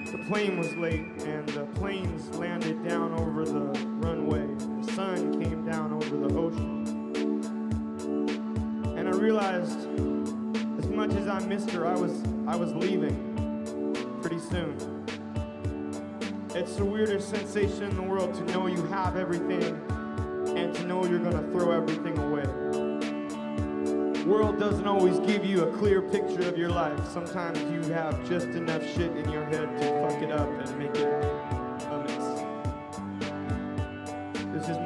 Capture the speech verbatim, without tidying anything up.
The plane was late, and the planes landed down over the runway. The sun came down over the ocean. And I realized, as much as I missed her, I was, I was leaving pretty soon. It's the weirdest sensation in the world to know you have everything and to know you're gonna throw everything away. The world doesn't always give you a clear picture of your life. Sometimes you have just enough shit in your head to fuck it up and make it